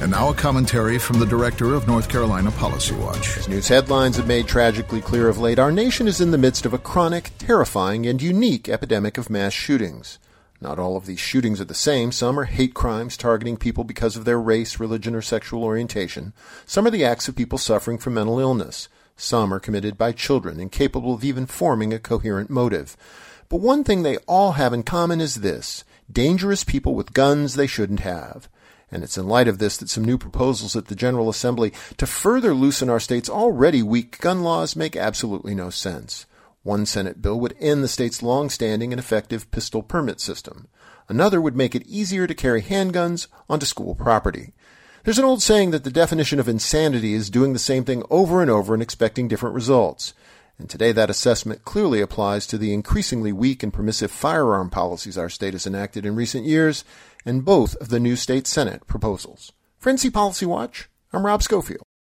And now a commentary from the director of North Carolina Policy Watch. As news headlines have made tragically clear of late, our nation is in the midst of a chronic, terrifying, and unique epidemic of mass shootings. Not all of these shootings are the same. Some are hate crimes targeting people because of their race, religion, or sexual orientation. Some are the acts of people suffering from mental illness. Some are committed by children, incapable of even forming a coherent motive. But one thing they all have in common is this: dangerous people with guns they shouldn't have. And it's in light of this that some new proposals at the General Assembly to further loosen our state's already weak gun laws make absolutely no sense. One Senate bill would end the state's long-standing and effective pistol permit system. Another would make it easier to carry handguns onto school property. There's an old saying that the definition of insanity is doing the same thing over and over and expecting different results. And today that assessment clearly applies to the increasingly weak and permissive firearm policies our state has enacted in recent years, and both of the new state Senate proposals. For NC Policy Watch, I'm Rob Schofield.